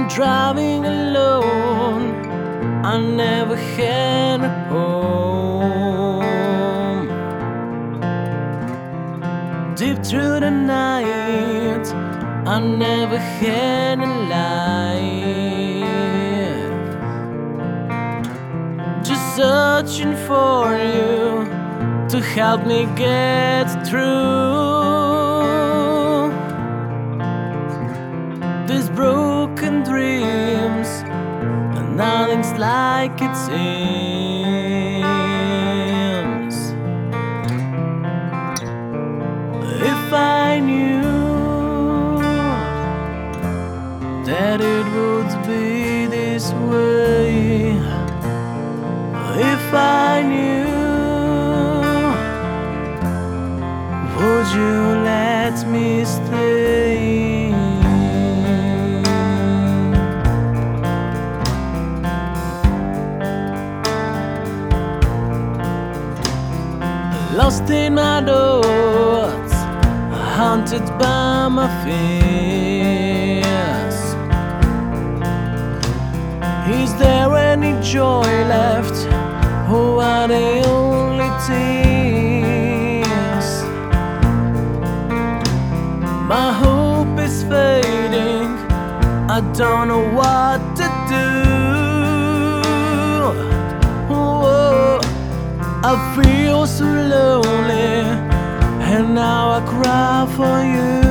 I'm driving alone, I never had a home. Deep through the night, I never had a life. Just searching for you to help me get through these broken dreams, and nothing's like it seems. If I knew that it would be this way, if I knew, would you let me stay? Lost in my thoughts, haunted by my fears. Is there any joy left? Who are the only tears? My hope is fading, I don't know what to do. Whoa, I feel so lonely, and now I cry for you.